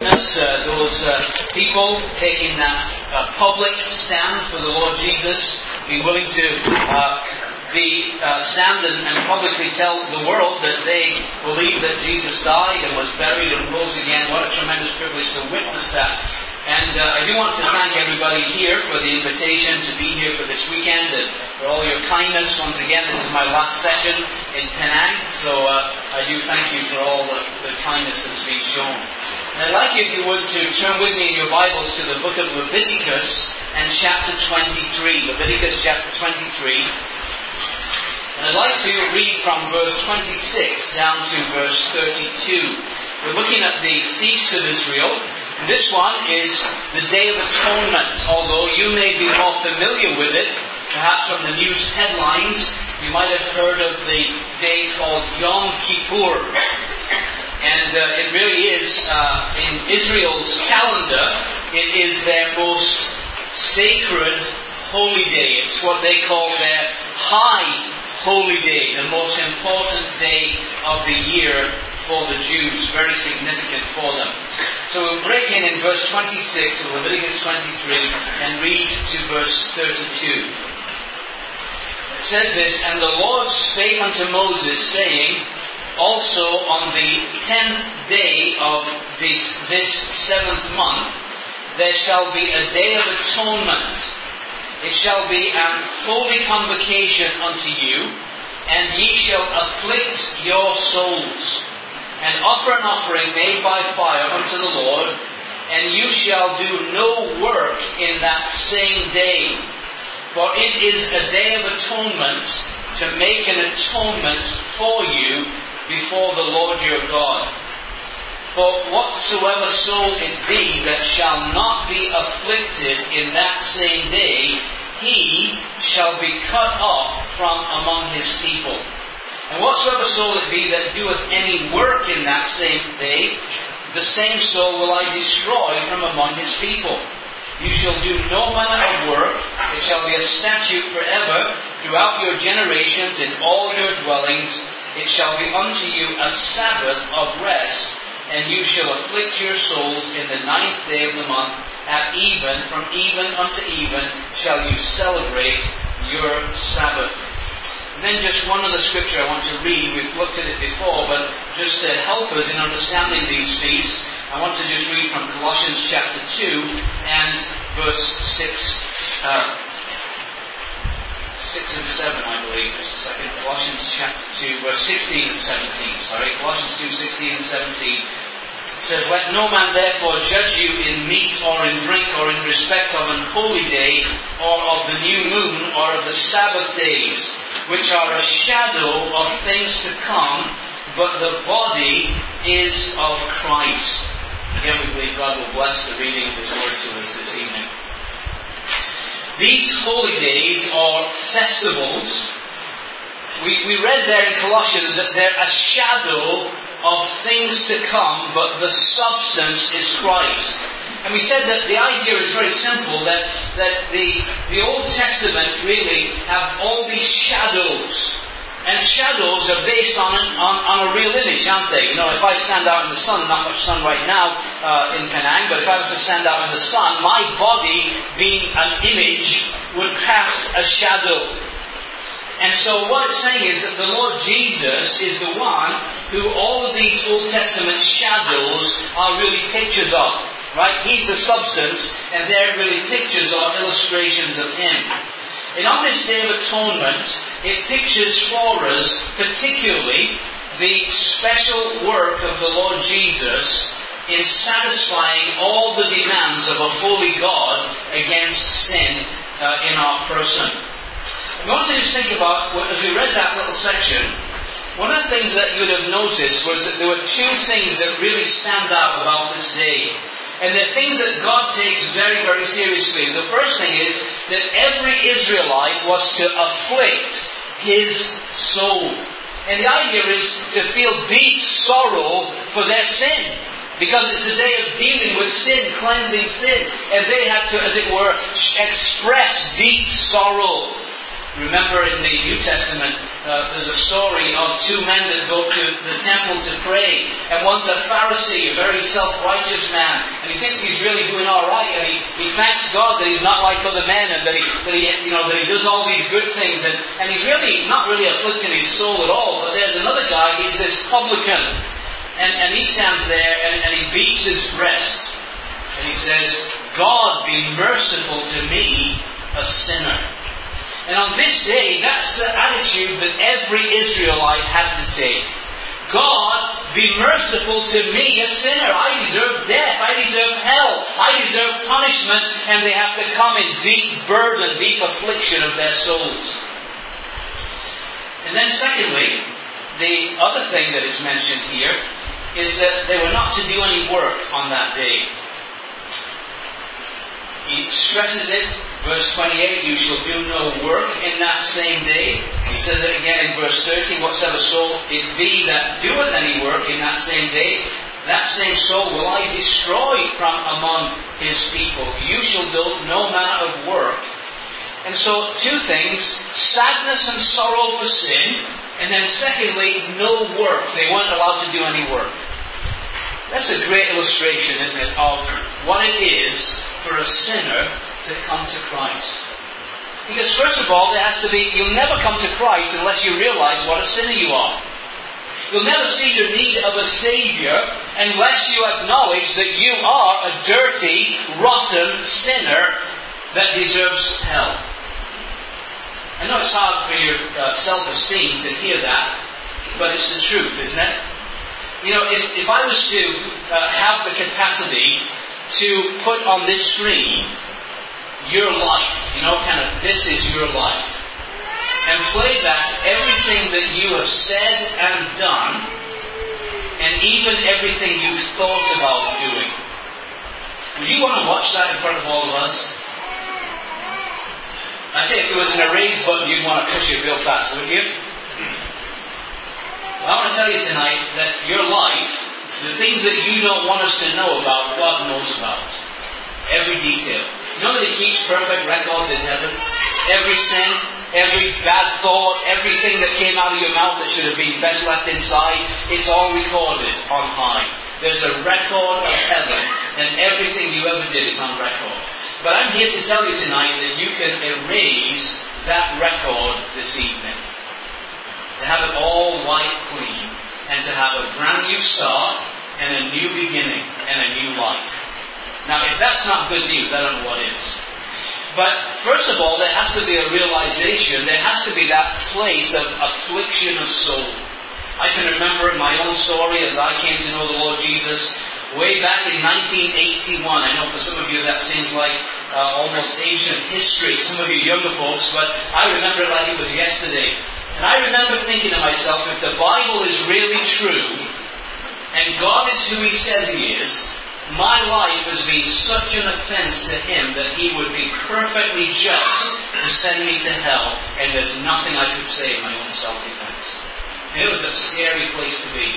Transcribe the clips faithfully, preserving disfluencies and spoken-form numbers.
Uh, those uh, people taking that uh, public stand for the Lord Jesus, being willing to uh, be uh, stand and, and publicly tell the world that they believe that Jesus died and was buried and rose again. What a tremendous privilege to witness that. And uh, I do want to thank everybody here for the invitation to be here for this weekend and for all your kindness. Once again, this is my last session in Penang, so uh, I do thank you for all the, the kindness that's been shown. And I'd like you, if you would, to turn with me in your Bibles to the book of Leviticus and chapter twenty-three. Leviticus chapter twenty-three. And I'd like to read from verse twenty-six down to verse thirty-two. We're looking at the Feast of Israel. And this one is the Day of Atonement. Although you may be more familiar with it, perhaps from the news headlines, you might have heard of the day called Yom Kippur. And uh, it really is, uh, in Israel's calendar, it is their most sacred holy day. It's what they call their high holy day, the most important day of the year for the Jews. Very significant for them. So we'll break in in verse twenty-six of Leviticus twenty-three and read to verse thirty-two. It says this, "And the Lord spake unto Moses, saying, Also on the tenth day of this, this seventh month, there shall be a day of atonement. It shall be an holy convocation unto you, and ye shall afflict your souls, and offer an offering made by fire unto the Lord, and you shall do no work in that same day. For it is a day of atonement, to make an atonement for you before the Lord your God. For whatsoever soul it be that shall not be afflicted in that same day, he shall be cut off from among his people. And whatsoever soul it be that doeth any work in that same day, the same soul will I destroy from among his people. You shall do no manner of work. It shall be a statute forever throughout your generations in all your dwellings. It shall be unto you a Sabbath of rest, and you shall afflict your souls in the ninth day of the month. At even, from even unto even, shall you celebrate your Sabbath." And then just one other scripture I want to read. We've looked at it before, but just to help us in understanding these feasts, I want to just read from Colossians chapter two and verse six, uh, six and seven, I believe. Just a second. Colossians chapter two, verse sixteen and seventeen. Sorry, Colossians two, sixteen and seventeen. It says, "Let no man therefore judge you in meat or in drink or in respect of an holy day or of the new moon or of the Sabbath days, which are a shadow of things to come, but the body is of Christ." Again, we believe God will bless the reading of His Word to us this evening. These holy days are festivals. We, we read there in Colossians that they're a shadow of things to come, but the substance is Christ. And we said that the idea is very simple, that, that the, the Old Testament really have all these shadows. And shadows are based on, an, on, on a real image, aren't they? You know, if I stand out in the sun, not much sun right now uh, in Penang, but if I was to stand out in the sun, my body, being an image, would cast a shadow. And so what it's saying is that the Lord Jesus is the one who all of these Old Testament shadows are really pictures of. Right? He's the substance, and they're really pictures or illustrations of Him. And on this Day of Atonement, it pictures for us particularly the special work of the Lord Jesus in satisfying all the demands of a holy God against sin uh, in our person. I want to just think about, as we read that little section, one of the things that you would have noticed was that there were two things that really stand out about this day. And they're things that God takes very, very seriously. The first thing is that every Israelite was to afflict his soul. And the idea is to feel deep sorrow for their sin. Because it's a day of dealing with sin, cleansing sin. And they had to, as it were, express deep sorrow. Remember in the New Testament, uh, there's a story of two men that go to the temple to pray. And one's a Pharisee, a very self-righteous man. And he thinks he's really doing all right. And he, he thanks God that he's not like other men. And that he, that he, you know, that he does all these good things. And, and he's really not really afflicting his soul at all. But there's another guy, he's this publican. And, and he stands there and, and he beats his breast. And he says, God be merciful to me, a sinner. And on this day, that's the attitude that every Israelite had to take. God, be merciful to me, a sinner. I deserve death. I deserve hell. I deserve punishment. And they have to come in deep burden, deep affliction of their souls. And then secondly, the other thing that is mentioned here is that they were not to do any work on that day. He stresses it, verse twenty-eight, you shall do no work in that same day. He says it again in verse thirty, whatsoever soul it be that doeth any work in that same day, that same soul will I destroy from among his people. You shall do no manner of work. And so, two things, sadness and sorrow for sin, and then secondly, no work. They weren't allowed to do any work. That's a great illustration, isn't it, of what it is for a sinner to come to Christ. Because first of all, there has to be, you'll never come to Christ unless you realize what a sinner you are. You'll never see your need of a Saviour unless you acknowledge that you are a dirty, rotten sinner that deserves hell. I know it's hard for your uh, self-esteem to hear that, but it's the truth, isn't it? You know, if, if I was to uh, have the capacity to put on this screen your life, you know, kind of this is your life, and play back everything that you have said and done, and even everything you've thought about doing, would you want to watch that in front of all of us? I think if there was an erase button, you'd want to push it real fast, wouldn't you? I want to tell you tonight that your life, the things that you don't want us to know about, God knows about. Every detail. You know that He keeps perfect records in heaven? Every sin, every bad thought, everything that came out of your mouth that should have been best left inside, it's all recorded on high. There's a record of heaven, and everything you ever did is on record. But I'm here to tell you tonight that you can erase that record this evening. To have it all wiped clean, and to have a brand new start, and a new beginning, and a new life. Now, if that's not good news, I don't know what is. But, first of all, there has to be a realization, there has to be that place of affliction of soul. I can remember in my own story as I came to know the Lord Jesus, way back in nineteen eighty-one. I know for some of you that seems like uh, almost ancient history, some of you younger folks, but I remember it like it was yesterday. And I remember thinking to myself, if the Bible is really true, and God is who He says He is, my life has been such an offense to Him that He would be perfectly just to send me to hell, and there's nothing I could say in my own self-defense. And it was a scary place to be.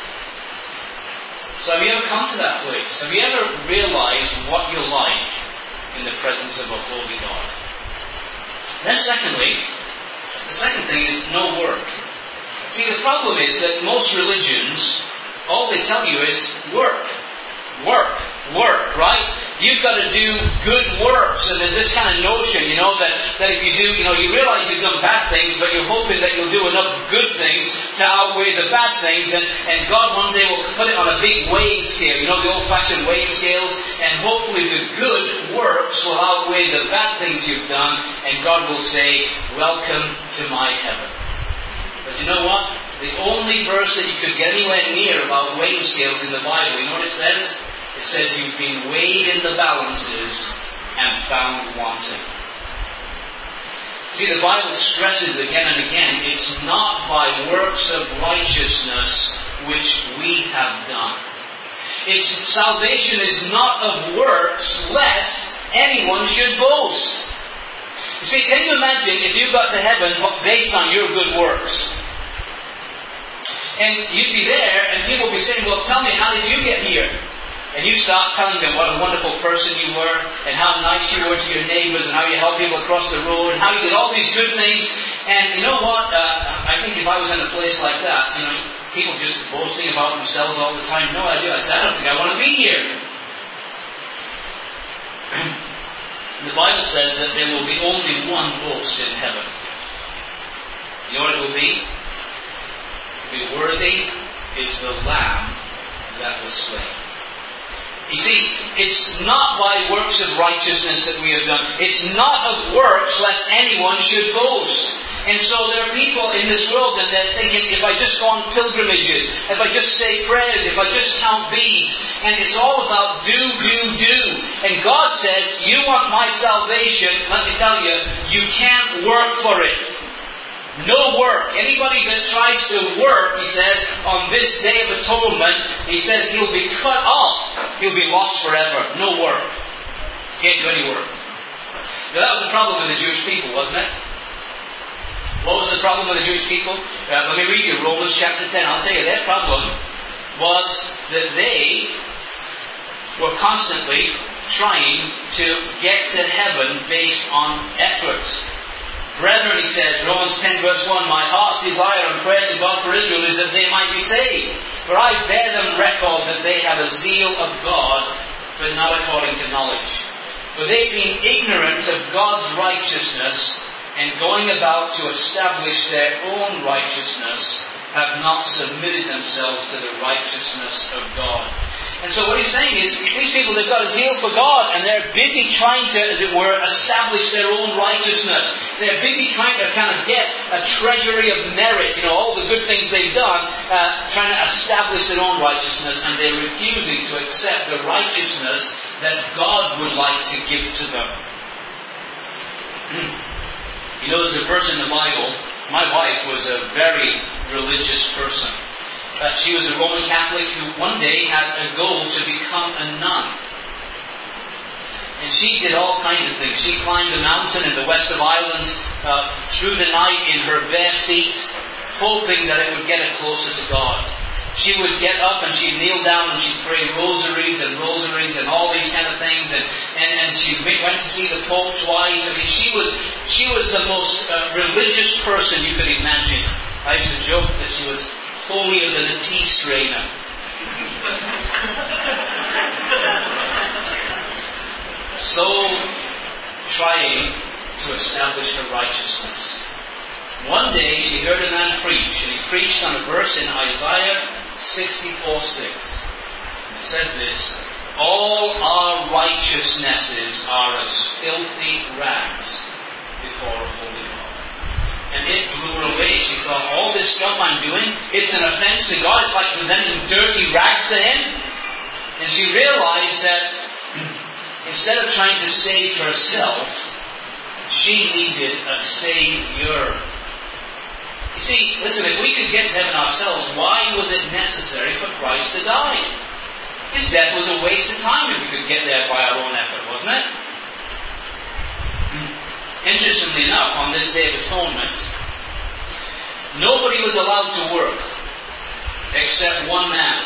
So have you ever come to that place? Have you ever realized what you're like in the presence of a holy God? Then secondly, the second thing is no work. See, the problem is that most religions, all they tell you is work. Work. Work, right? You've got to do good works. And there's this kind of notion, you know, that, that if you do, you know, you realize you've done bad things, but you're hoping that you'll do enough good things to outweigh the bad things. And, and God one day will put it on a big weighing scale, you know, the old-fashioned weighing scales. And hopefully the good works will outweigh the bad things you've done. And God will say, welcome to my heaven. But you know what? The only verse that you could get anywhere near about weighing scales in the Bible, you know what it says? It says you've been weighed in the balances and found wanting. See, the Bible stresses again and again, it's not by works of righteousness which we have done. It's salvation is not of works, lest anyone should boast. You see, can you imagine if you got to heaven based on your good works? And you'd be there, and people would be saying, well, tell me, how did you get here? and you start telling them what a wonderful person you were, and how nice you were to your neighbours, and how you helped people across the road, and how you did all these good things, and you know what, uh, I think if I was in a place like that, you know, people just boasting about themselves all the time, no idea, I said, I don't think I want to be here. The Bible says that there will be only one boast in heaven. You know what it will be? It will be, worthy is the Lamb that was slain. You see, it's not by works of righteousness that we have done. It's not of works lest anyone should boast. And so there are people in this world and they're thinking, if I just go on pilgrimages, if I just say prayers, if I just count beads, and it's all about do, do, do. And God says, you want my salvation, let me tell you, you can't work for it. No work. Anybody that tries to work, he says, on this day of atonement, he says he'll be cut off. He'll be lost forever. No work. Can't do any work. Now that was the problem with the Jewish people, wasn't it? What was the problem with the Jewish people? Uh, let me read you Romans chapter ten. I'll tell you, their problem was that they were constantly trying to get to heaven based on effort. Brethren, he says, Romans ten verse one, my heart's desire and prayer to God for Israel is that they might be saved. For I bear them record that they have a zeal of God, but not according to knowledge. For they being ignorant of God's righteousness, and going about to establish their own righteousness, have not submitted themselves to the righteousness of God. And so what he's saying is, these people, they've got a zeal for God, and they're busy trying to, as it were, establish their own righteousness. They're busy trying to kind of get a treasury of merit, you know, all the good things they've done, uh, trying to establish their own righteousness, and they're refusing to accept the righteousness that God would like to give to them. You know, there's a verse in the Bible. My wife was a very religious person. Uh, she was a Roman Catholic who one day had a goal to become a nun. And she did all kinds of things. She climbed a mountain in the west of Ireland uh, through the night in her bare feet, hoping that it would get her closer to God. She would get up and she'd kneel down and she'd pray rosaries and rosaries and all these kind of things. And, and, and she went to see the Pope twice. I mean, she was she was the most uh, religious person you could imagine. I used to joke that she was holier than a tea strainer. So trying to establish her righteousness. One day she heard a man preach, and he preached on a verse in Isaiah sixty-four six. It says this, all our righteousnesses are as filthy rags before a holy God. And it blew her away. She thought, all this stuff I'm doing, it's an offense to God. It's like presenting dirty rags to Him. And she realized that instead of trying to save herself, she needed a Savior. You see, listen, if we could get to heaven ourselves, why was it necessary for Christ to die? His death was a waste of time if we could get there by our own effort, wasn't it? Interestingly enough, on this Day of Atonement, nobody was allowed to work except one man.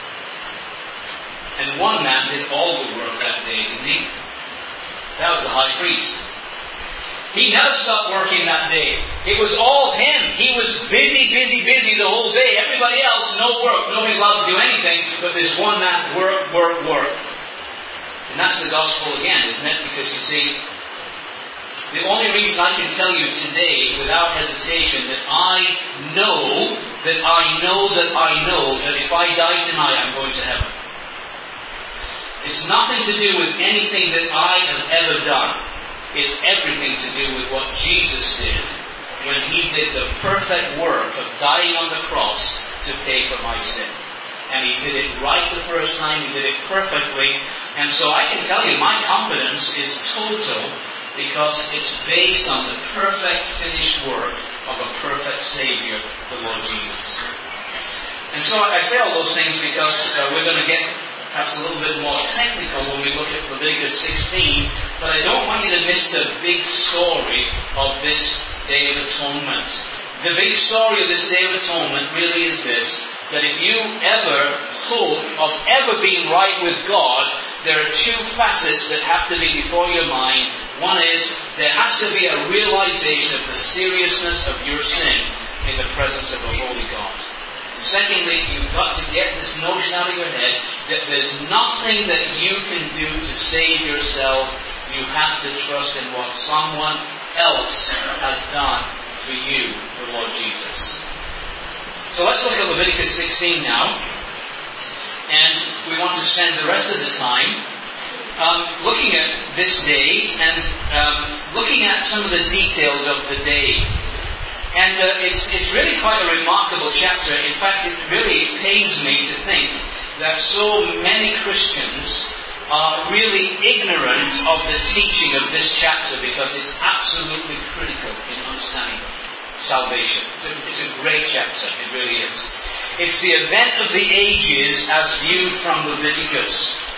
And one man did all the work that day, didn't he? That was the high priest. He never stopped working that day. It was all him. He was busy, busy, busy the whole day. Everybody else, no work. Nobody's allowed to do anything, but this one man, work, work, work. And that's the gospel again, isn't it? Because you see, the only reason I can tell you today, without hesitation, that I know, that I know, that I know, that if I die tonight, I'm going to heaven. It's nothing to do with anything that I have ever done. It's everything to do with what Jesus did when He did the perfect work of dying on the cross to pay for my sin. And He did it right the first time. He did it perfectly. And so I can tell you, my confidence is total because it's based on the perfect finished work of a perfect Savior, the Lord Jesus. And so I say all those things because uh, we're going to get perhaps a little bit more technical when we look at Leviticus sixteen, but I don't want you to miss the big story of this Day of Atonement. The big story of this Day of Atonement really is this, that if you ever hope of ever being right with God, there are two facets that have to be before your mind. One is, there has to be a realization of the seriousness of your sin in the presence of a holy God. And secondly, you've got to get this notion out of your head that there's nothing that you can do to save yourself. You have to trust in what someone else has done for you, the Lord Jesus. So let's look at Leviticus sixteen now. And we want to spend the rest of the time um, looking at this day and um, looking at some of the details of the day. And uh, it's, it's really quite a remarkable chapter. In fact, it really pains me to think that so many Christians are really ignorant of the teaching of this chapter, because it's absolutely critical in understanding salvation. It's a, it's a great chapter, it really is. It's the event of the ages as viewed from Leviticus.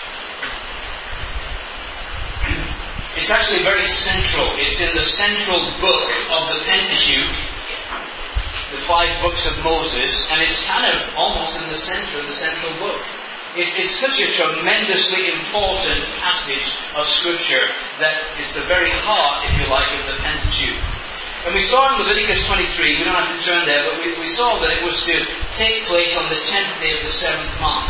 It's actually very central. It's in the central book of the Pentateuch, the five books of Moses, and it's kind of almost in the center of the central book. It, it's such a tremendously important passage of Scripture that is the very heart, if you like, of the Pentateuch. And we saw in Leviticus twenty-three, we don't have to turn there, but we, we saw that it was to take place on the tenth day of the seventh month.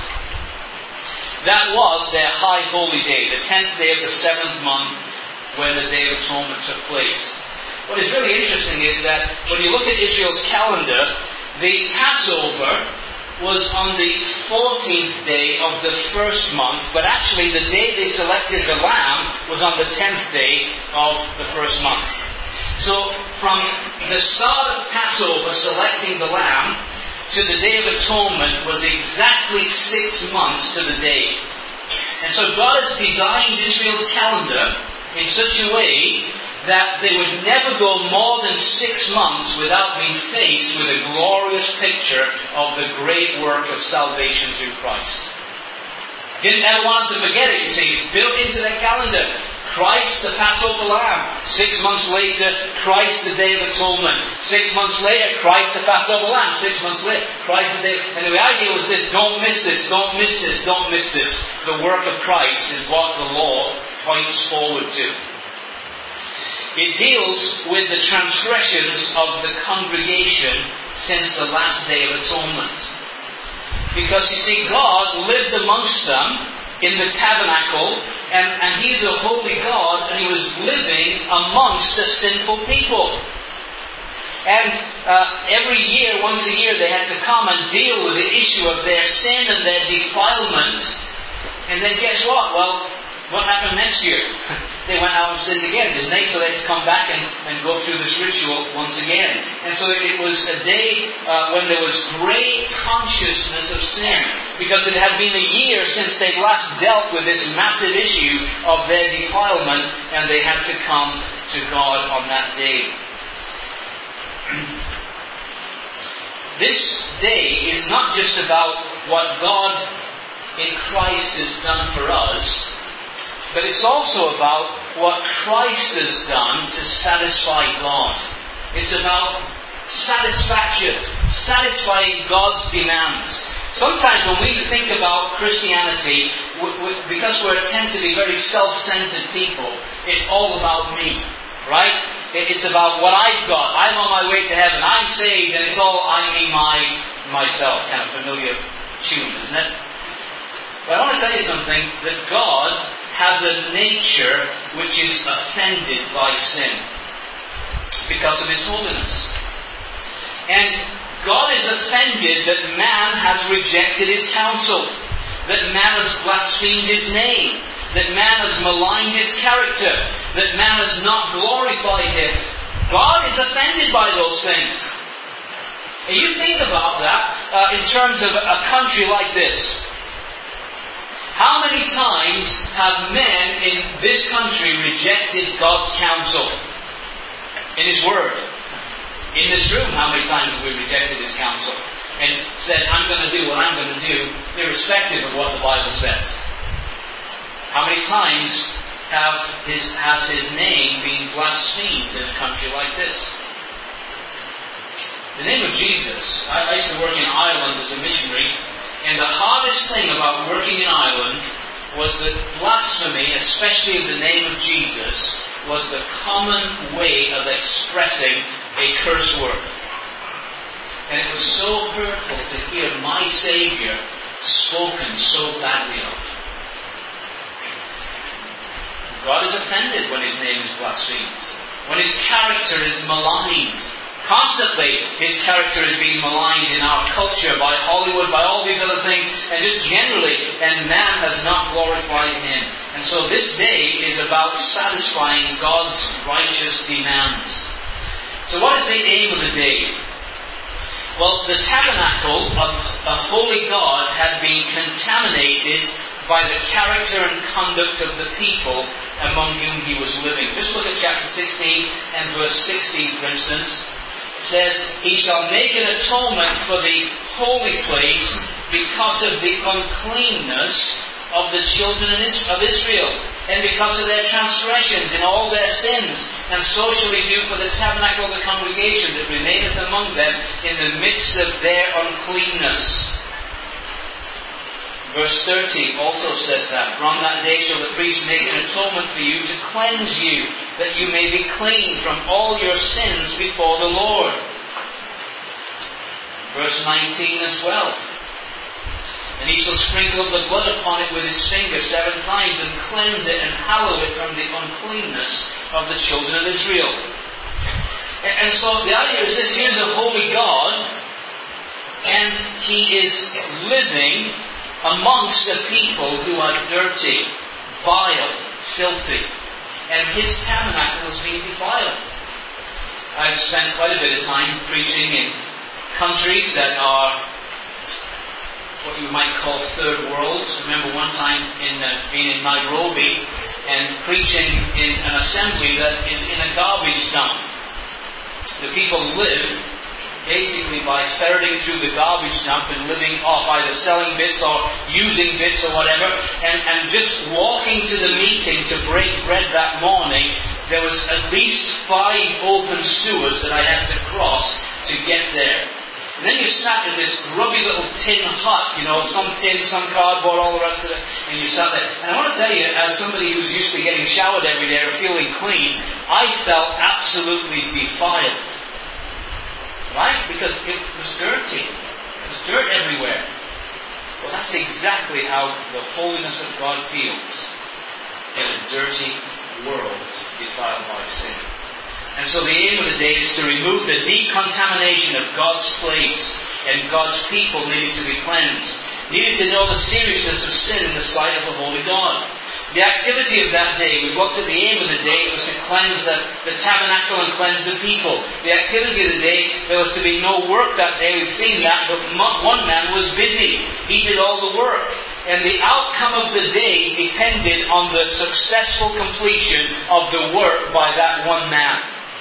That was their high holy day, the tenth day of the seventh month, when the Day of Atonement took place. What is really interesting is that when you look at Israel's calendar, the Passover was on the fourteenth day of the first month, but actually the day they selected the lamb was on the tenth day of the first month. So, from the start of Passover, selecting the lamb, to the Day of Atonement was exactly six months to the day. And so God has designed Israel's calendar in such a way that they would never go more than six months without being faced with a glorious picture of the great work of salvation through Christ. Didn't ever want to forget it, you see. It's built into their calendar. Christ, the Passover Lamb. Six months later, Christ, the Day of Atonement. Six months later, Christ, the Passover Lamb. Six months later, Christ, the Day. And the idea was this: don't miss this, don't miss this, don't miss this. The work of Christ is what the law points forward to. It deals with the transgressions of the congregation since the last Day of Atonement. Because, you see, God lived amongst them in the tabernacle, and, and He's a holy God, and He was living amongst the sinful people. And uh, every year, once a year, they had to come and deal with the issue of their sin and their defilement. And then guess what? Well, what happened next year? They went out and sinned again, didn't they? So they had to come back and, and go through this ritual once again. And so it was a day uh, when there was great consciousness of sin, because it had been a year since they'd last dealt with this massive issue of their defilement, and they had to come to God on that day. This day is not just about what God in Christ has done for us, but it's also about what Christ has done to satisfy God. It's about satisfaction, satisfying God's demands. Sometimes when we think about Christianity, we, we, because we tend to be very self-centered people, it's all about me, right? It's about what I've got. I'm on my way to heaven. I'm saved, and it's all I, me, my, myself. Kind of familiar tune, isn't it? But I want to tell you something, that God has a nature which is offended by sin because of His holiness. And God is offended that man has rejected His counsel, that man has blasphemed His name, that man has maligned His character, that man has not glorified Him. God is offended by those things. And you think about that uh, in terms of a country like this. How many times have men in this country rejected God's counsel in His Word? In this room, how many times have we rejected His counsel and said, I'm going to do what I'm going to do, irrespective of what the Bible says? How many times have his, has His name been blasphemed in a country like this? The name of Jesus, I, I used to work in Ireland as a missionary, and the hardest thing about working in Ireland was that blasphemy, especially of the name of Jesus, was the common way of expressing a curse word. And it was so hurtful to hear my Saviour spoken so badly of. God is offended when His name is blasphemed, when His character is maligned. Constantly, His character is being maligned in our culture, by Hollywood, by all these other things, and just generally, and man has not glorified Him. And so this day is about satisfying God's righteous demands. So what is the aim of the day? Well, the tabernacle of a holy God had been contaminated by the character and conduct of the people among whom He was living. Just look at chapter sixteen and verse sixteen, for instance. It says, He shall make an atonement for the holy place because of the uncleanness of the children of Israel, and because of their transgressions and all their sins, and so shall He do for the tabernacle of the congregation that remaineth among them in the midst of their uncleanness. Verse thirty also says that, From that day shall the priest make an atonement for you to cleanse you, that you may be clean from all your sins before the Lord. Verse nineteen as well. And he shall sprinkle the blood upon it with his finger seven times, and cleanse it and hallow it from the uncleanness of the children of Israel. And, and so the idea is this: here's a holy God, and He is living amongst a people who are dirty, vile, filthy, and His tabernacle is being defiled. I've spent quite a bit of time preaching in countries that are what you might call third worlds. I remember one time in uh, being in Nairobi and preaching in an assembly that is in a garbage dump. The people live basically by ferreting through the garbage dump and living off either selling bits or using bits or whatever, and, and just walking to the meeting to break bread that morning, there was at least five open sewers that I had to cross to get there. And then you sat in this grubby little tin hut, you know, some tin, some cardboard, all the rest of it, and you sat there. And I want to tell you, as somebody who's used to getting showered every day or feeling clean, I felt absolutely defiled. Right? Because it was dirty. There was dirt everywhere. Well, that's exactly how the holiness of God feels in a dirty world defiled by sin. And so the aim of the day is to remove the decontamination of God's place, and God's people needed to be cleansed. Needed to know the seriousness of sin in the sight of a holy God. The activity of that day, we looked at the aim of the day, it was to cleanse the, the tabernacle and cleanse the people. The activity of the day, there was to be no work that day. We've seen that, but one man was busy. He did all the work. And the outcome of the day depended on the successful completion of the work by that one man.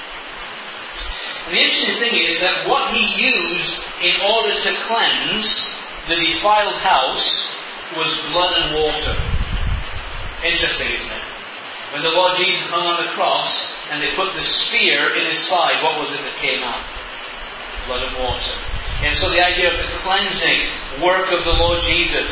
And the interesting thing is that what he used in order to cleanse the defiled house was blood and water. Interesting, isn't it? When the Lord Jesus hung on the cross and they put the spear in His side, what was it that came out? Blood and water. And so the idea of the cleansing work of the Lord Jesus.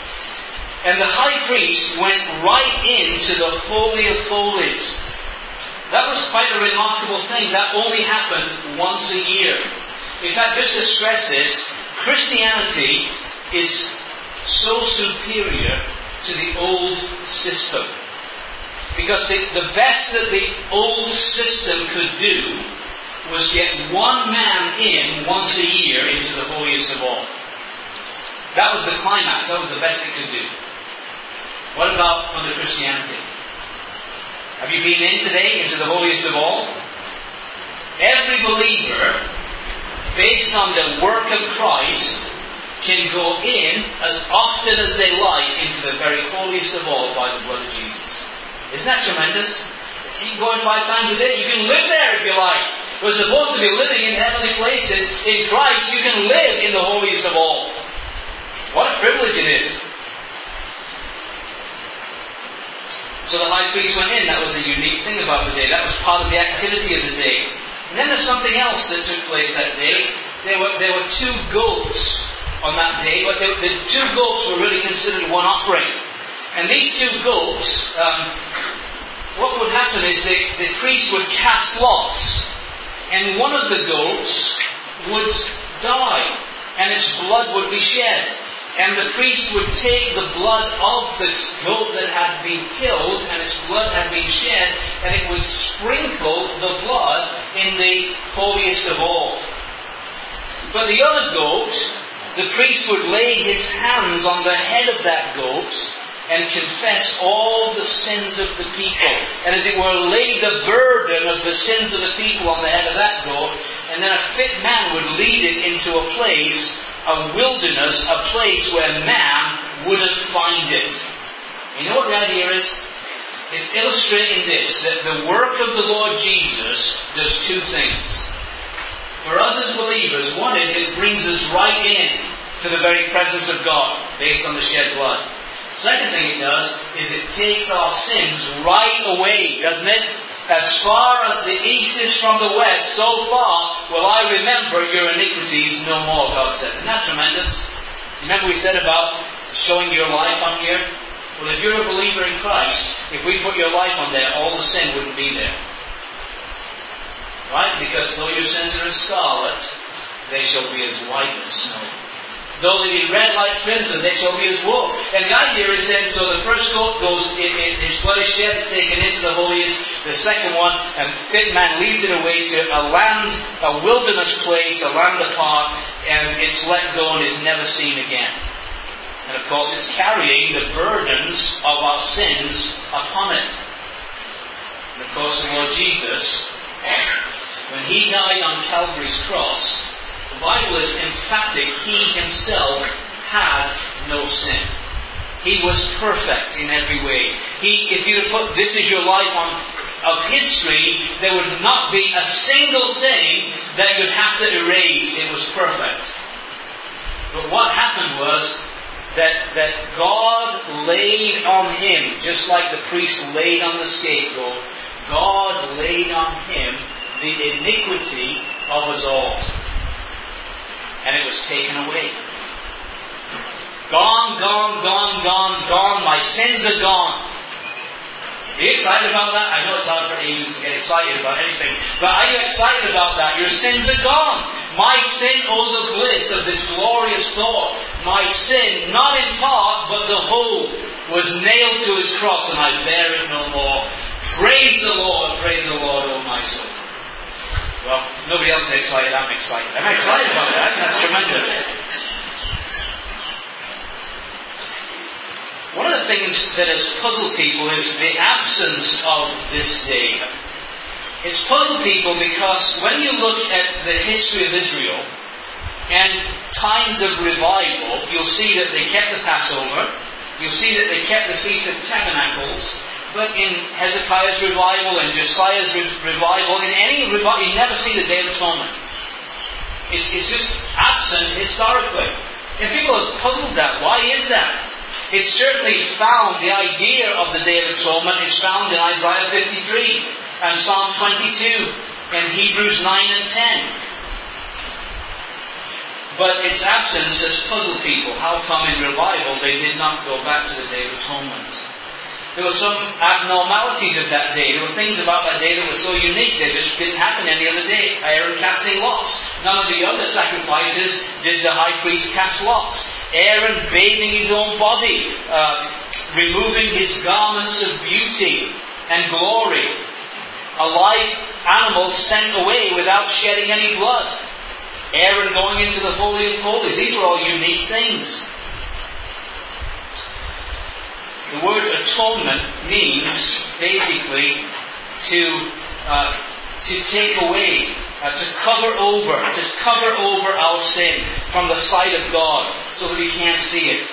And the high priest went right into the Holy of Holies. That was quite a remarkable thing. That only happened once a year. In fact, just to stress this, Christianity is so superior to the old system. Because the, the best that the old system could do was get one man in once a year into the holiest of all. That was the climax. That was the best it could do. What about under Christianity? Have you been in today into the holiest of all? Every believer, based on the work of Christ, can go in as often as they like into the very holiest of all by the blood of Jesus. Isn't that tremendous? You can go in five times a day. You can live there if you like. We're supposed to be living in heavenly places. In Christ, you can live in the holiest of all. What a privilege it is. So the high priest went in. That was a unique thing about the day. That was part of the activity of the day. And then there's something else that took place that day. there were, there were two goats on that day, but the, the two goats were really considered one offering. And these two goats, um, what would happen is the, the priest would cast lots, and one of the goats would die, and its blood would be shed. And the priest would take the blood of the goat that had been killed, and its blood had been shed, and it would sprinkle the blood in the holiest of all. But the other goat, the priest would lay his hands on the head of that goat and confess all the sins of the people. And as it were, lay the burden of the sins of the people on the head of that goat, and then a fit man would lead it into a place, a wilderness, a place where man wouldn't find it. You know what the idea is? It's illustrating this, that the work of the Lord Jesus does two things. For us as believers, one is it brings us right in to the very presence of God, based on the shed blood. Second thing it does is it takes our sins right away, doesn't it? As far as the east is from the west, so far will I remember your iniquities no more, God said. Isn't that tremendous? Remember we said about showing your life on here? Well, if you're a believer in Christ, if we put your life on there, all the sin wouldn't be there. Right? Because though your sins are as scarlet, they shall be as white as snow. Though they be red like crimson, they shall be as wool. And the idea is then, so the first goat goes, in, in, his blood is shed, it's taken into the holiest. The second one, and fit man leads it away to a land, a wilderness place, a land apart, and it's let go and is never seen again. And of course it's carrying the burdens of our sins upon it. And of course the Lord Jesus, when He died on Calvary's cross, the Bible is emphatic, He Himself had no sin. He was perfect in every way. He, if you put this is your life on of history, there would not be a single thing that you'd have to erase. It was perfect. But what happened was that, that God laid on Him, just like the priest laid on the scapegoat, God laid on Him the iniquity of us all. And it was taken away. Gone, gone, gone, gone, gone. My sins are gone. Are you excited about that? I know it's hard for Asians to get excited about anything. But are you excited about that? Your sins are gone. My sin, oh the bliss of this glorious thought. My sin, not in part, but the whole, was nailed to His cross, and I bear it no more. Praise the Lord, praise the Lord, oh my soul. Well, nobody else is excited. I'm excited. I'm excited about that. That's tremendous. One of the things that has puzzled people is the absence of this day. It's puzzled people because when you look at the history of Israel and times of revival, you'll see that they kept the Passover. You'll see that they kept the Feast of Tabernacles. But in Hezekiah's revival and Josiah's re- revival, in any revival, you never see the Day of Atonement. It's, it's just absent historically. And people have puzzled that. Why is that? It's certainly found, the idea of the Day of Atonement is found in Isaiah fifty-three and Psalm twenty-two and Hebrews nine and ten. But its absence has puzzled people. How come in revival they did not go back to the Day of Atonement? There were some abnormalities of that day. There were things about that day that were so unique they just didn't happen any other day. Aaron casting lots. None of the other sacrifices did the high priest cast lots. Aaron bathing his own body, uh, removing his garments of beauty and glory. A live animal sent away without shedding any blood. Aaron going into the Holy of Holies. These were all unique things. The word atonement means basically to uh, to take away, uh, to cover over, to cover over our sin from the sight of God so that we can't see it.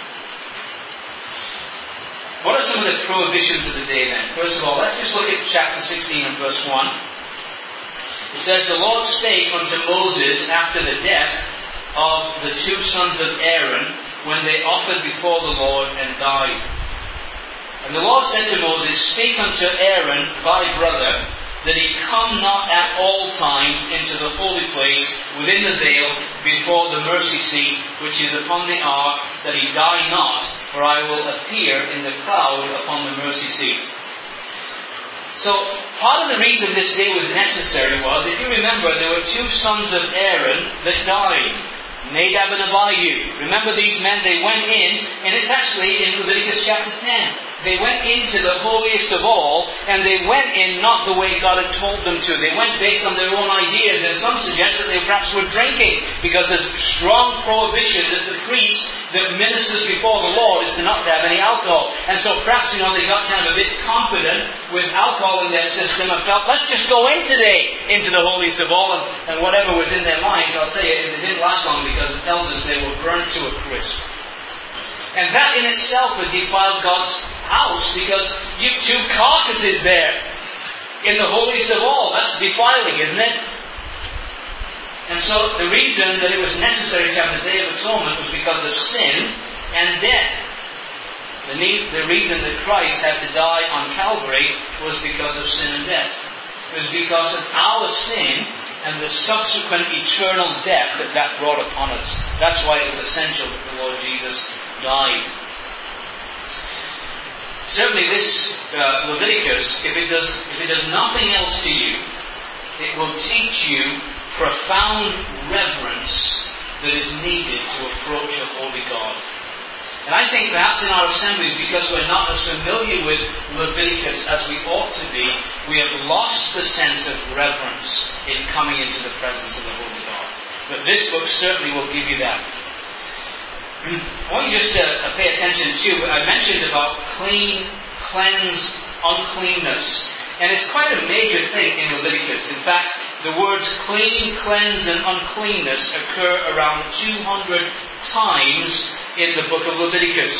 What are some of the prohibitions of the day then? First of all, let's just look at chapter sixteen and verse one. It says, "The Lord spake unto Moses after the death of the two sons of Aaron when they offered before the Lord and died. And the Lord said to Moses, Speak unto Aaron thy brother, that he come not at all times into the holy place within the veil before the mercy seat which is upon the ark, that he die not, for I will appear in the cloud upon the mercy seat. So, part of the reason this day was necessary was, if you remember, there were two sons of Aaron that died, Nadab and Abihu. Remember these men, they went in, and it's actually in Leviticus chapter ten. They went into the holiest of all, and they went in not the way God had told them to. They went based on their own ideas, and some suggest that they perhaps were drinking, because there's strong prohibition that the priest that ministers before the Lord is not to have any alcohol. And so perhaps, you know, they got kind of a bit confident with alcohol in their system and felt, let's just go in today into the holiest of all, and, and whatever was in their minds, I'll tell you, it didn't last long, because it tells us they were burnt to a crisp. And that in itself had defiled God's house, because you've two carcasses there in the holiest of all. That's defiling, isn't it? And so the reason that it was necessary to have the Day of Atonement was because of sin and death. The, need, the reason that Christ had to die on Calvary was because of sin and death. It was because of our sin and the subsequent eternal death that that brought upon us. That's why it was essential that the Lord Jesus died. Certainly this uh, Leviticus, if it does if it does nothing else to you, it will teach you profound reverence that is needed to approach a holy God. And I think perhaps in our assemblies, because we're not as familiar with Leviticus as we ought to be, we have lost the sense of reverence in coming into the presence of the holy God. But this book certainly will give you that. I want you just to pay attention to, I mentioned about clean, cleanse, uncleanness. And it's quite a major thing in Leviticus. In fact, the words clean, cleanse, and uncleanness occur around two hundred times in the book of Leviticus.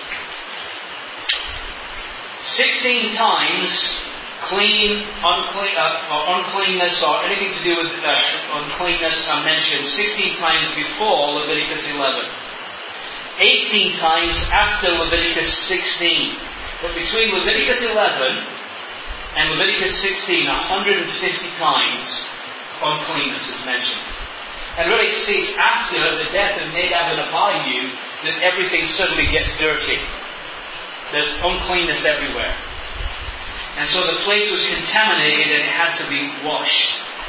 sixteen times clean, unclean, uh, or uncleanness, or anything to do with uh, uncleanness are mentioned sixteen times before Leviticus eleven. eighteen times after Leviticus sixteen. But between Leviticus eleven and Leviticus sixteen, one hundred fifty times uncleanness is mentioned. And really, see, it's after the death of Nadab and Abihu that everything suddenly gets dirty. There's uncleanness everywhere. And so the place was contaminated and it had to be washed.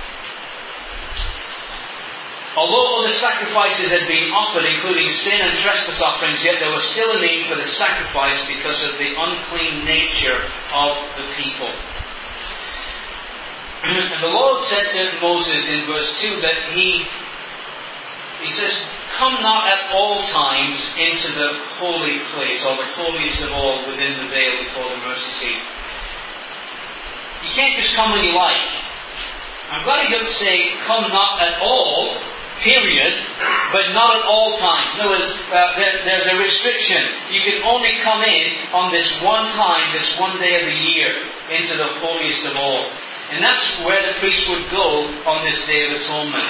Although other sacrifices had been offered, including sin and trespass offerings, yet there was still a need for the sacrifice because of the unclean nature of the people. And the Lord said to Moses in verse two that he, he says, come not at all times into the holy place, or the holiest of all within the veil before the mercy seat. You can't just come when you like. I'm glad he doesn't say, come not at all, period, but not at all times. In other words, uh, there, there's a restriction. You can only come in on this one time, this one day of the year, into the holiest of all. And that's where the priest would go on this Day of Atonement.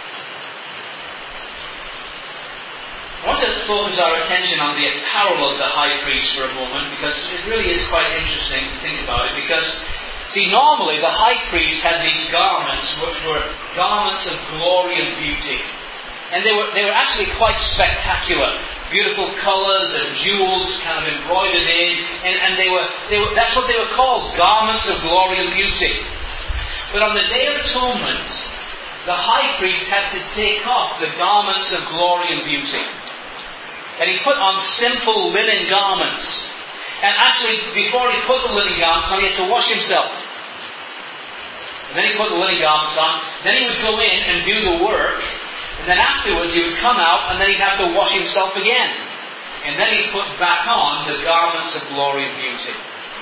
I want to focus our attention on the apparel of the high priest for a moment, because it really is quite interesting to think about it. Because, see, normally the high priest had these garments which were garments of glory and beauty. And they were they were actually quite spectacular. Beautiful colours and jewels kind of embroidered in. And, and they were they were that's what they were called, garments of glory and beauty. But on the Day of Atonement, the high priest had to take off the garments of glory and beauty. And he put on simple linen garments. And actually, before he put the linen garments on, he had to wash himself. And then he put the linen garments on. Then he would go in and do the work. And then afterwards he would come out and then he'd have to wash himself again. And then he'd put back on the garments of glory and beauty.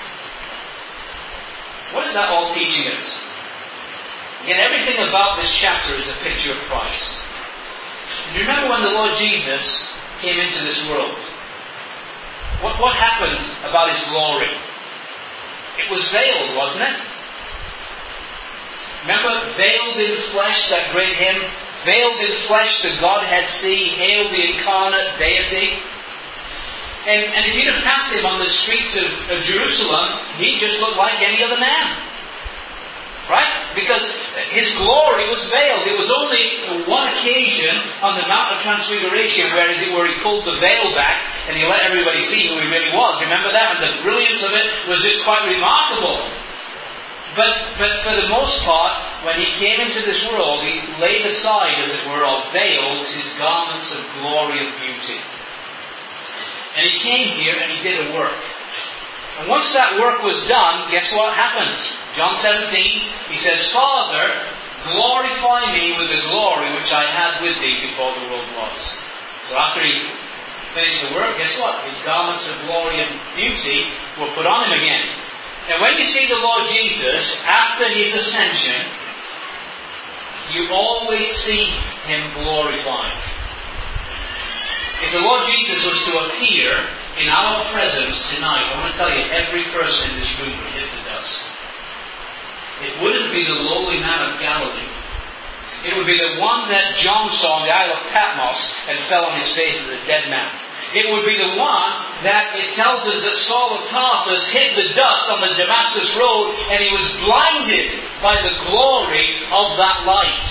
What is that all teaching us? Again, everything about this chapter is a picture of Christ. And you remember when the Lord Jesus came into this world? What, what happened about His glory? It was veiled, wasn't it? Remember, veiled in flesh, that great hymn? Veiled in flesh, the Godhead see, hail the incarnate deity. And, and if you'd have passed Him on the streets of, of Jerusalem, He just looked like any other man. Right? Because His glory was veiled. It was only one occasion on the Mount of Transfiguration where, as it were, He pulled the veil back and He let everybody see who He really was. Remember that? And the brilliance of it was just quite remarkable. But, but for the most part, when He came into this world, He laid aside, as it were, or veiled His garments of glory and beauty. And He came here and He did a work. And once that work was done, guess what happens? John seventeen, He says, Father, glorify me with the glory which I had with Thee before the world was. So after He finished the work, guess what? His garments of glory and beauty were put on Him again. And when you see the Lord Jesus, after His ascension, you always see Him glorified. If the Lord Jesus was to appear in our presence tonight, I want to tell you, every person in this room would hit the dust. It wouldn't be the lowly man of Galilee. It would be the one that John saw on the Isle of Patmos and fell on his face as a dead man. It would be the one that it tells us that Saul of Tarsus hit the dust on the Damascus road and he was blinded by the glory of that light.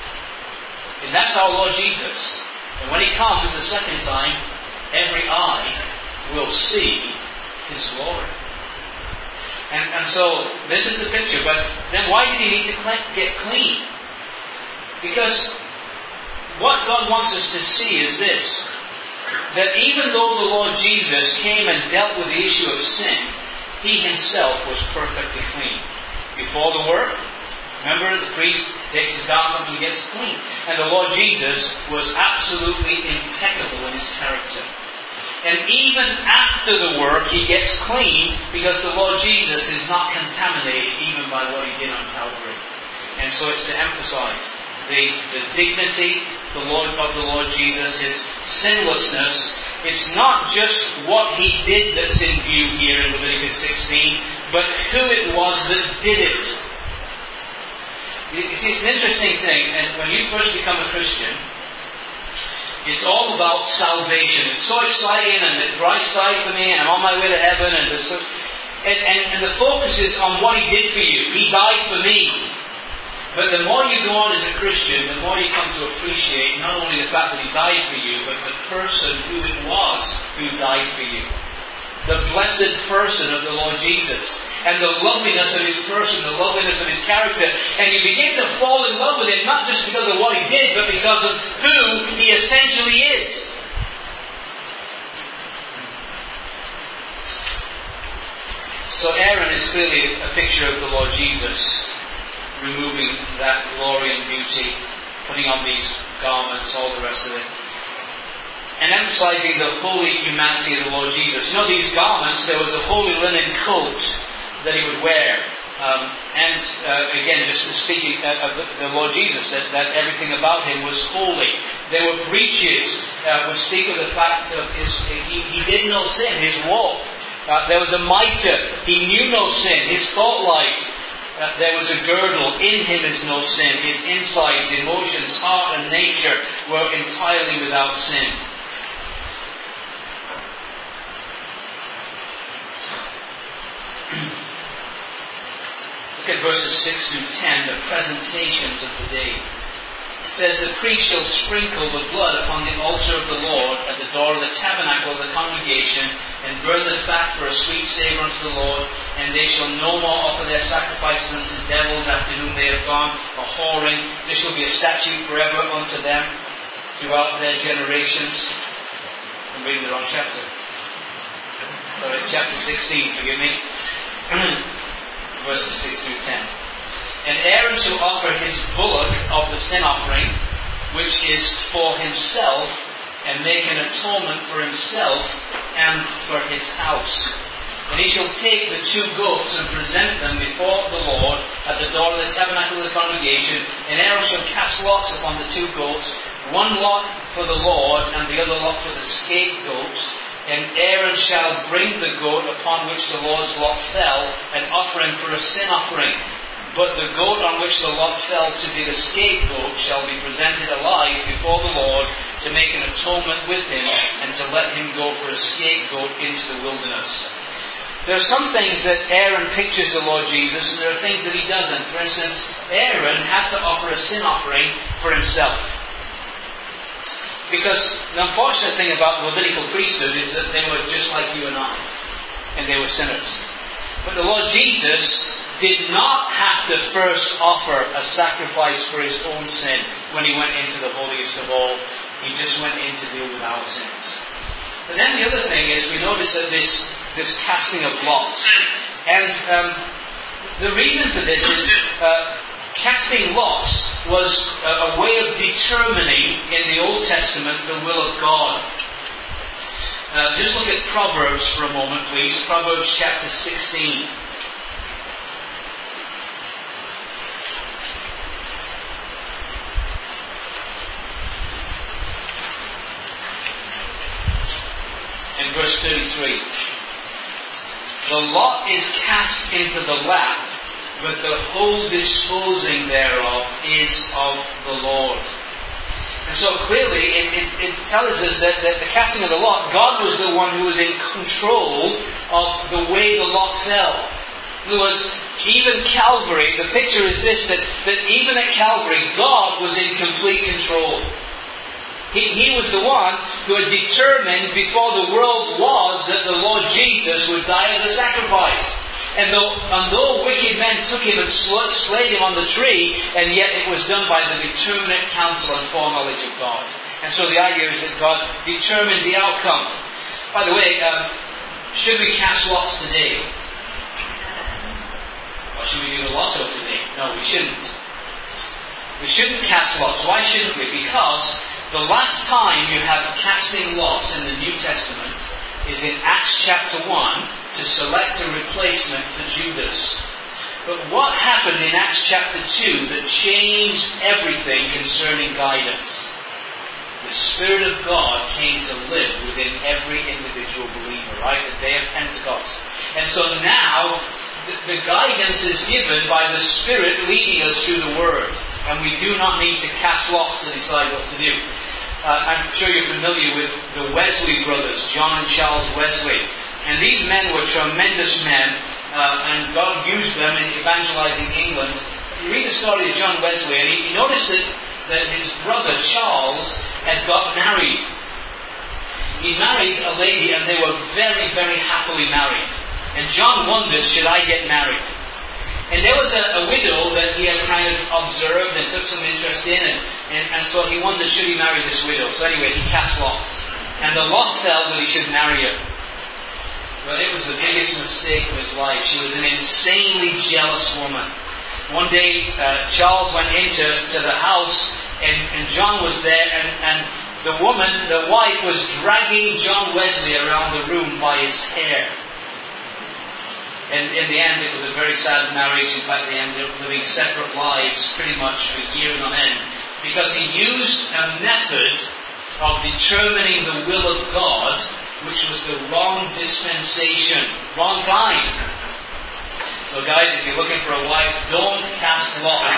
And that's our Lord Jesus. And when He comes the second time, every eye will see His glory. And, and so, this is the picture. But then why did He need to get clean? Because what God wants us to see is this. That even though the Lord Jesus came and dealt with the issue of sin, He Himself was perfectly clean. Before the work, remember, the priest takes his garments off and gets clean. And the Lord Jesus was absolutely impeccable in His character. And even after the work, He gets clean because the Lord Jesus is not contaminated even by what He did on Calvary. And so it's to emphasize the, the dignity the Lord, of the Lord Jesus, His sinlessness. It's not just what He did that's in view here in Leviticus sixteen, but who it was that did it. You see, it's an interesting thing, and when you first become a Christian, it's all about salvation. It's so exciting, and that Christ died for me, and I'm on my way to heaven, and, this, and, and, and the focus is on what He did for you. He died for me. But the more you go on as a Christian, the more you come to appreciate not only the fact that He died for you, but the person who it was who died for you. The blessed person of the Lord Jesus. And the loveliness of His person, the loveliness of His character. And you begin to fall in love with Him, not just because of what He did, but because of who He essentially is. So Aaron is clearly a picture of the Lord Jesus, removing that glory and beauty, putting on these garments, all the rest of it. And emphasizing the holy humanity of the Lord Jesus. You know, these garments, there was a holy linen coat that He would wear. Um, and uh, again, just speaking of the Lord Jesus, that, that everything about Him was holy. There were breeches uh, which speak of the fact of His, he, he did no sin, His walk. Uh, there was a mitre, He knew no sin, His thought life. Uh, there was a girdle, in Him is no sin. His insides, emotions, heart and nature were entirely without sin. Look at verses six through ten, the presentations of the day. It says, the priest shall sprinkle the blood upon the altar of the Lord at the door of the tabernacle of the congregation, and burn the fat for a sweet savour unto the Lord, and they shall no more offer their sacrifices unto devils after whom they have gone a whoring. This shall be a statute forever unto them throughout their generations. I'm reading the wrong chapter. Sorry, chapter sixteen, forgive me. Verses six through ten. And Aaron shall offer his bullock of the sin offering, which is for himself, and make an atonement for himself and for his house. And he shall take the two goats and present them before the Lord at the door of the tabernacle of the congregation. And Aaron shall cast lots upon the two goats, one lot for the Lord, and the other lot for the scapegoat. And Aaron shall bring the goat upon which the Lord's lot fell, and offer him for a sin offering. But the goat on which the lot fell to be the scapegoat shall be presented alive before the Lord to make an atonement with him, and to let him go for a scapegoat into the wilderness. there are some things that Aaron pictures the Lord Jesus, and there are things that he doesn't. For instance, Aaron had to offer a sin offering for himself. Because the unfortunate thing about the Levitical priesthood is that they were just like you and I, and they were sinners. But the Lord Jesus did not have to first offer a sacrifice for his own sin when he went into the holiest of all. He just went in to deal with our sins. But then the other thing is, we notice that this, this casting of lots. And um, the reason for this is, uh, casting lots was a, a way of determining in the Old Testament the will of God. Uh, just look at Proverbs for a moment, please. Proverbs chapter sixteen. And verse thirty-three. The lot is cast into the lap, but the whole disposing thereof is of the Lord. And so clearly it, it, it tells us that, that the casting of the lot, God was the one who was in control of the way the lot fell. In other words, even Calvary, the picture is this, that, that even at Calvary, God was in complete control. He, he was the one who had determined before the world was that the Lord Jesus would die as a sacrifice. And though, and though wicked men took him and sl- slayed him on the tree, and yet it was done by the determinate counsel and foreknowledge of God. And so the idea is that God determined the outcome. By the way, um, should we cast lots today? Or should we do the lotto today? No, we shouldn't. We shouldn't cast lots. Why shouldn't we? Because the last time you have casting lots in the New Testament is in Acts chapter one to select a replacement for Judas. But what happened in Acts chapter two that changed everything concerning guidance? The Spirit of God came to live within every individual believer, right? The day of Pentecost. And so now the, the guidance is given by the Spirit leading us through the Word. And we do not need to cast lots to decide what to do. Uh, I'm sure you're familiar with the Wesley brothers, John and Charles Wesley. And these men were tremendous men, uh, and God used them in evangelizing England. You read the story of John Wesley, and he, he noticed that, that his brother Charles had got married. He married a lady, and they were very, very happily married. And John wondered, should I get married? And there was a, a widow that he had kind of observed and took some interest in, and, and, and so he wondered, should he marry this widow? So anyway, he cast lots. And the lot fell that he should marry her. Well, it was the biggest mistake of his life. She was an insanely jealous woman. One day, uh, Charles went into to the house, and, and John was there, and, and the woman, the wife, was dragging John Wesley around the room by his hair. And in the end, it was a very sad marriage. In fact, they ended up living separate lives pretty much for years on end. Because he used a method of determining the will of God, which was the wrong dispensation, wrong time. So guys, if you're looking for a wife, don't cast lots.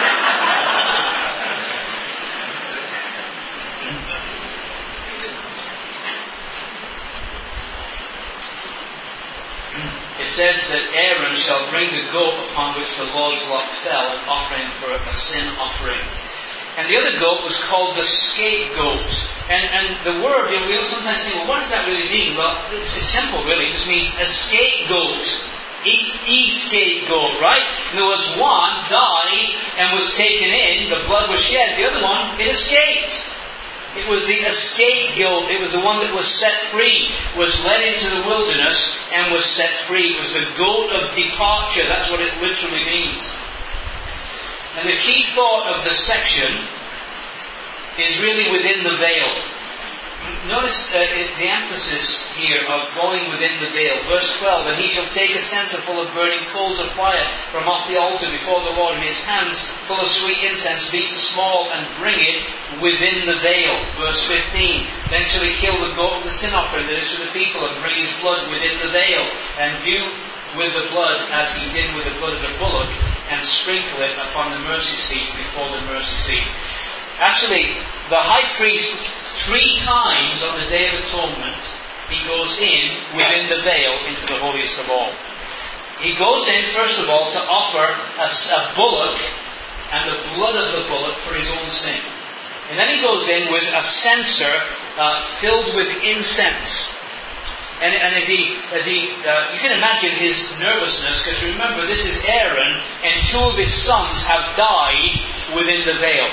It says that Aaron shall bring the goat upon which the Lord's lot fell and offer him for a sin offering. And the other goat was called the scapegoat. And, and the word, you know, we'll sometimes think, well, what does that really mean? Well, it's, it's simple, really. It just means a scapegoat. E-scapegoat, right? And there was one died and was taken in, the blood was shed. The other one, it escaped. It was the escape goat. It was the one that was set free, was led into the wilderness and was set free. It was the goat of departure. That's what it literally means. And the key thought of the section is really within the veil. Notice uh, the emphasis here of going within the veil. Verse twelve, and he shall take a censer full of burning coals of fire from off the altar before the Lord, in his hands full of sweet incense, beaten small, and bring it within the veil. Verse fifteen, then shall he kill the goat of the sin offering that is for the people, and bring his blood within the veil, and do with the blood as he did with the blood of the bullock, and sprinkle it upon the mercy seat before the mercy seat. Actually, the high priest, three times on the Day of Atonement, he goes in within the veil into the holiest of all. He goes in, first of all, to offer a, a bullock and the blood of the bullock for his own sin. And then he goes in with a censer uh, filled with incense. And, and as he, as he uh, you can imagine his nervousness, because remember, this is Aaron, and two of his sons have died within the veil.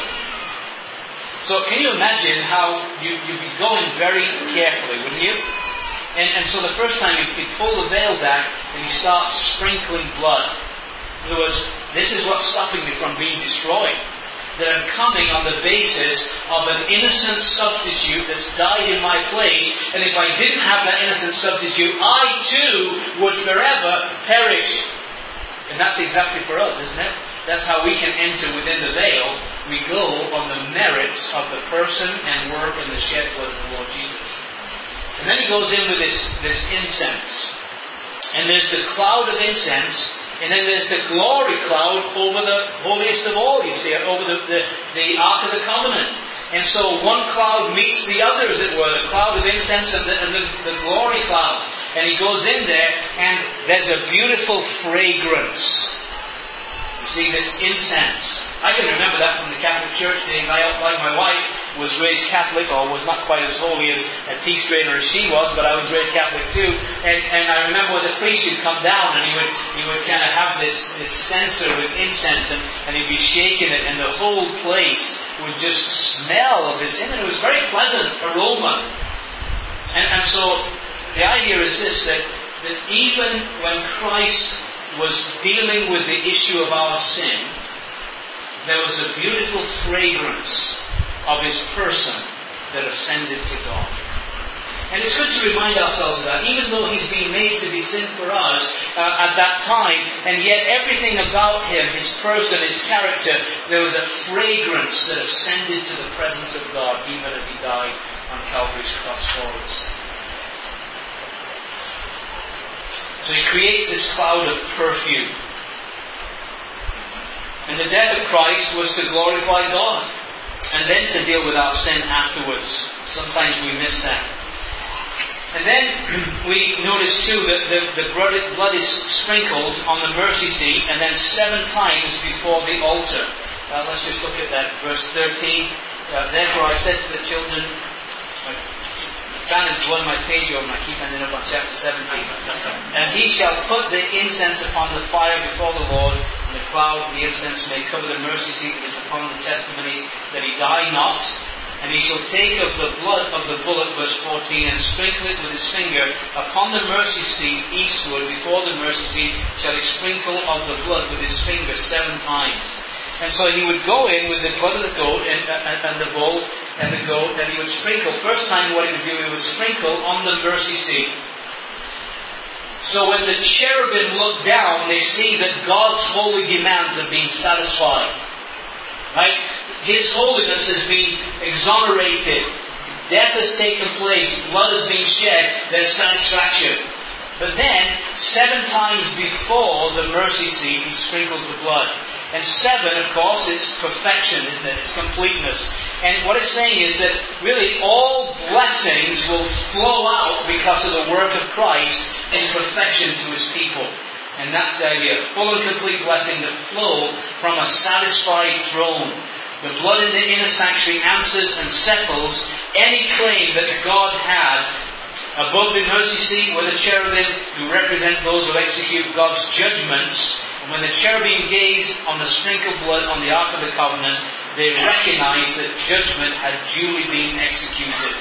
So can you imagine how you, you'd be going very carefully, wouldn't you? And, and so the first time you, you pull the veil back and you start sprinkling blood. In other words, this is what's stopping me from being destroyed. That I'm coming on the basis of an innocent substitute that's died in my place, and if I didn't have that innocent substitute, I too would forever perish. And that's exactly for us, isn't it? That's how we can enter within the veil. We go on the merits of the person and work and the shed blood of the Lord Jesus. And then he goes in with this, this incense. And there's the cloud of incense, and then there's the glory cloud over the holiest of all, you see, over the, the, the Ark of the Covenant. And so one cloud meets the other, as it were, the cloud of incense and the, and the, the glory cloud. And he goes in there, and there's a beautiful fragrance. You see, this incense. I can remember that from the Catholic Church days. I, like my wife, was raised Catholic, or was not quite as holy as a tea strainer as she was, but I was raised Catholic too. And, and I remember when the priest would come down, and he would he would kind of have this, this censer with incense, and, and he'd be shaking it, and the whole place would just smell of this, and it was very pleasant aroma. And, and so the idea is this, that, that even when Christ was dealing with the issue of our sin, there was a beautiful fragrance of his person that ascended to God. And it's good to remind ourselves of that, even though he's been made to be sin for us uh, at that time, and yet everything about him, his person, his character, there was a fragrance that ascended to the presence of God, even as he died on Calvary's cross for us. So he creates this cloud of perfume. And the death of Christ was to glorify God, and then to deal with our sin afterwards. Sometimes we miss that. And then we notice too that the, the blood is sprinkled on the mercy seat, and then seven times before the altar. Uh, let's just look at that, verse thirteen. Uh, Therefore I said to the children, Dan has blown my page over and I keep ending up on chapter seventeen. And he shall put the incense upon the fire before the Lord, and the cloud of the incense may cover the mercy seat that is upon the testimony, that he die not. And he shall take of the blood of the bullock, verse fourteen, and sprinkle it with his finger upon the mercy seat eastward. Before the mercy seat shall he sprinkle of the blood with his finger seven times. And so he would go in with the blood of the goat and, and, and the bull and the goat, and he would sprinkle. First time what he would do, he would sprinkle on the mercy seat. So when the cherubim look down, they see that God's holy demands have been satisfied. Right? His holiness has been exonerated. Death has taken place. Blood has been shed. There's satisfaction. But then, seven times before the mercy seat, he sprinkles the blood. And seven, of course, is perfection, isn't it? It's completeness. And what it's saying is that really all blessings will flow out because of the work of Christ in perfection to his people. And that's the idea. Full and complete blessing that flow from a satisfied throne. The blood in the inner sanctuary answers and settles any claim that God had above the mercy seat were the cherubim who represent those who execute God's judgments. And when the cherubim gaze on the sprinkled blood on the Ark of the Covenant, they recognize that judgment had duly been executed.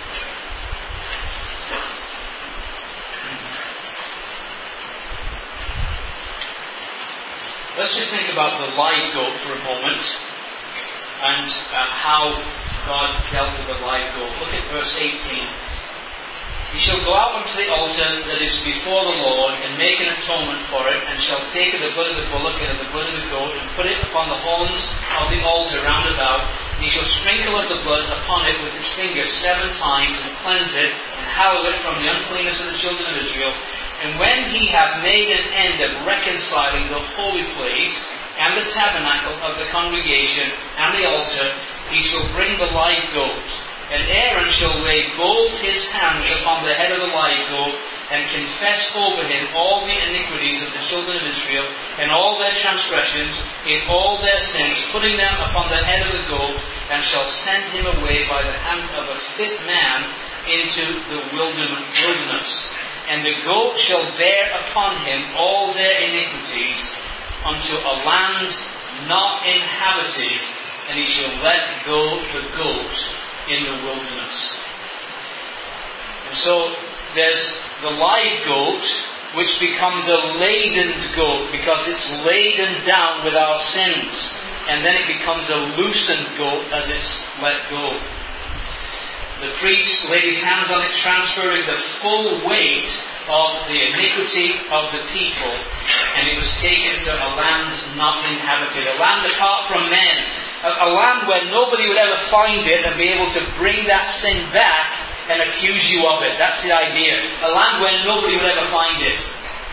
Let's just think about the live goat for a moment, and uh, how God dealt with the live goat. Look at verse eighteen. He shall go out unto the altar that is before the Lord, and make an atonement for it, and shall take of the blood of the bullock and of the blood of the goat, and put it upon the horns of the altar round about. And he shall sprinkle of the blood upon it with his finger seven times, and cleanse it, and hallow it from the uncleanness of the children of Israel. And when he hath made an end of reconciling the holy place, and the tabernacle of the congregation, and the altar, he shall bring the live goat, And Aaron shall lay both his hands upon the head of the live goat, and confess over him all the iniquities of the children of Israel, and all their transgressions, in all their sins, putting them upon the head of the goat, and shall send him away by the hand of a fit man into the wilderness. And the goat shall bear upon him all their iniquities unto a land not inhabited, and he shall let go the goat in the wilderness. And so there's the live goat, which becomes a laden goat because it's laden down with our sins. And then it becomes a loosened goat as it's let go. The priest laid his hands on it, transferring the full weight of the iniquity of the people, and it was taken to a land not inhabited, a land apart from men, a, a land where nobody would ever find it and be able to bring that sin back and accuse you of it. That's the idea. A land where nobody would ever find it.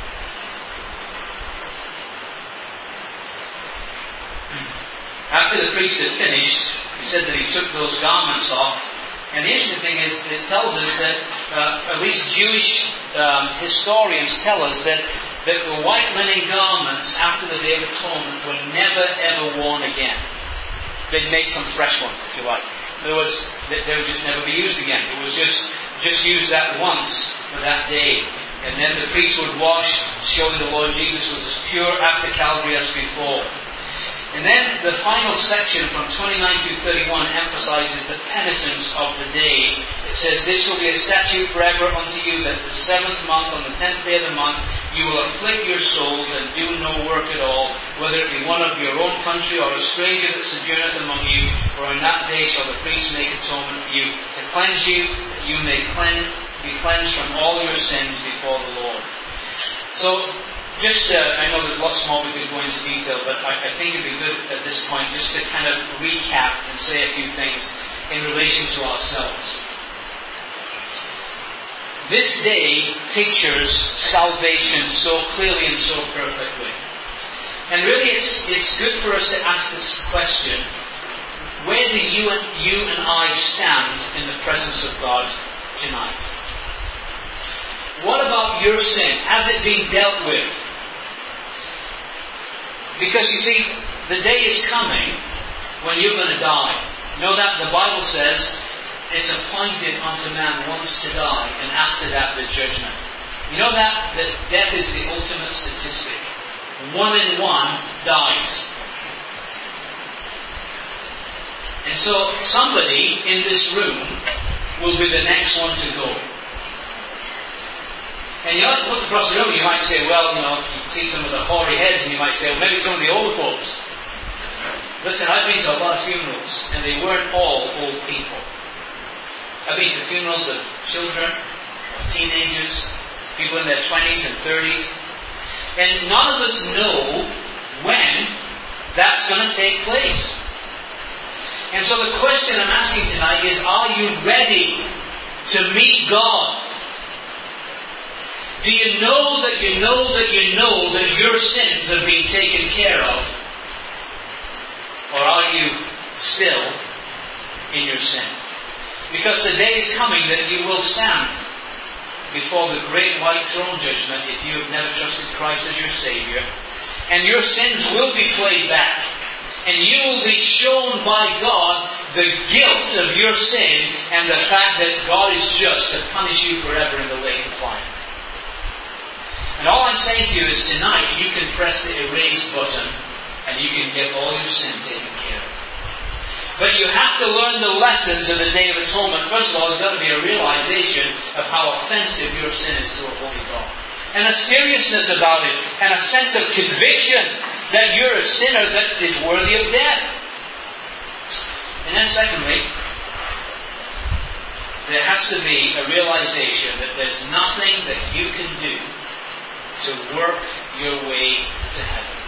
After the priest had finished, he said that he took those garments off. And the interesting thing is, it tells us that, uh, at least Jewish um, historians tell us that, that the white linen garments after the Day of Atonement were never ever worn again. They'd make some fresh ones, if you like. In other words, they, they would just never be used again. It was just, just used that once for that day. And then the priest would wash, showing the Lord Jesus was as pure after Calvary as before. And then the final section from twenty-nine to thirty-one emphasizes the penitence of the day. It says, "This will be a statute forever unto you, that the seventh month, on the tenth day of the month, you will afflict your souls and do no work at all, whether it be one of your own country or a stranger that sojourneth among you. For in that day shall the priest make atonement for you, to cleanse you, that you may cleanse, be cleansed from all your sins before the Lord." So, Just, uh, I know there's lots more we could go into detail, but I, I think it'd be good at this point just to kind of recap and say a few things in relation to ourselves. This day pictures salvation so clearly and so perfectly. And really it's, it's good for us to ask this question: where do you and, you and I stand in the presence of God tonight? What about your sin? Has it been dealt with? Because you see, the day is coming when you're going to die. You know that the Bible says it's appointed unto man once to die, and after that the judgment. You know that, that death is the ultimate statistic. One in one dies. And so somebody in this room will be the next one to go. And you know, look across the room, you might say, well, you know, you can see some of the hoary heads, and you might say, well, maybe some of the old folks. Listen, I've been to a lot of funerals, and they weren't all old people. I've been to funerals of children, of teenagers, people in their twenties and thirties. And none of us know when that's going to take place. And so the question I'm asking tonight is, are you ready to meet God? Do you know that you know that you know that your sins have been taken care of? Or are you still in your sin? Because the day is coming that you will stand before the great white throne judgment if you have never trusted Christ as your Savior. And your sins will be played back. And you will be shown by God the guilt of your sin and the fact that God is just to punish you forever in the lake of fire. And all I'm saying to you is tonight you can press the erase button and you can get all your sin taken care of. But you have to learn the lessons of the Day of Atonement. First of all, there's got to be a realization of how offensive your sin is to a holy God. And a seriousness about it. And a sense of conviction that you're a sinner that is worthy of death. And then secondly, there has to be a realization that there's nothing that you can do to work your way to heaven.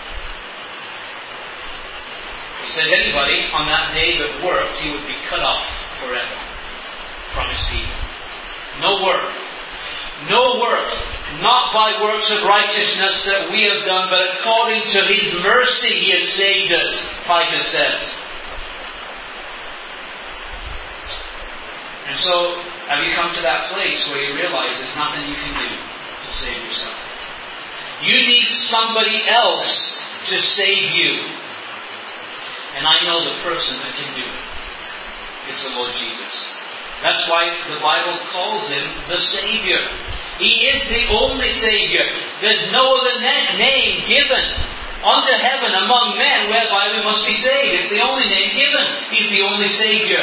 He says anybody on that day that worked, he would be cut off forever from his people. No work. No work. Not by works of righteousness that we have done, but according to His mercy He has saved us, Titus says. And so, have you come to that place where you realize there's nothing you can do to save yourself? You need somebody else to save you. And I know the person that can do it. It's the Lord Jesus. That's why the Bible calls Him the Savior. He is the only Savior. There's no other na- name given under heaven among men whereby we must be saved. It's the only name given. He's the only Savior.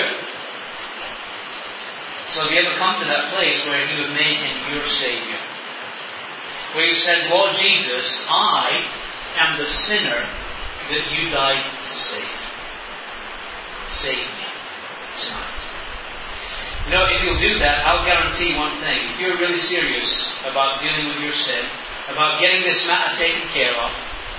So have you ever come to that place where you have made Him your Savior? Where you said, Lord Jesus, I am the sinner that you died to save. Save me tonight. You know, if you'll do that, I'll guarantee one thing. If you're really serious about dealing with your sin, about getting this matter taken care of,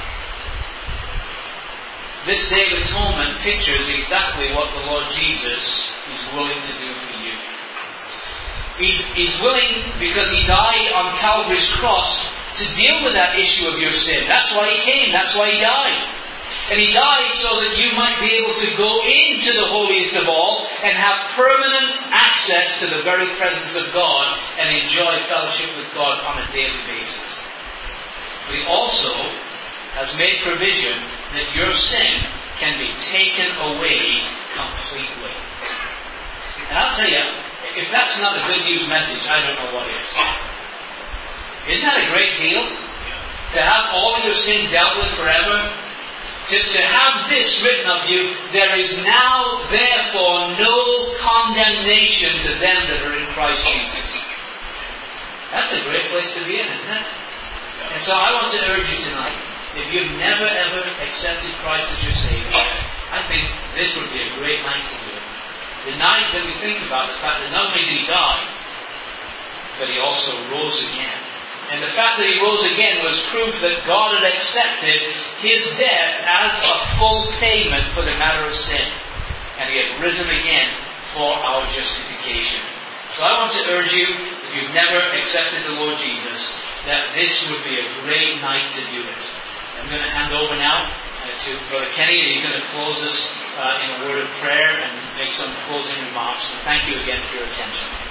this Day of Atonement pictures exactly what the Lord Jesus is willing to do for you. He's, he's willing, because He died on Calvary's cross, to deal with that issue of your sin. That's why He came. That's why He died. And He died so that you might be able to go into the holiest of all and have permanent access to the very presence of God and enjoy fellowship with God on a daily basis. But He also has made provision that your sin can be taken away completely. And I'll tell you, if that's not a good news message, I don't know what is. Isn't that a great deal? To have all your sin dealt with forever? To, to have this written of you, there is now therefore no condemnation to them that are in Christ Jesus. That's a great place to be in, isn't it? And so I want to urge you tonight, if you've never ever accepted Christ as your Savior, I think this would be a great night to do it. The night that we think about the fact that not only did He die, but He also rose again. And the fact that He rose again was proof that God had accepted His death as a full payment for the matter of sin. And He had risen again for our justification. So I want to urge you, if you've never accepted the Lord Jesus, that this would be a great night to do it. I'm going to hand over now uh, to Brother Kenny, and he's going to close us uh, in a word of prayer and make some closing remarks. So thank you again for your attention.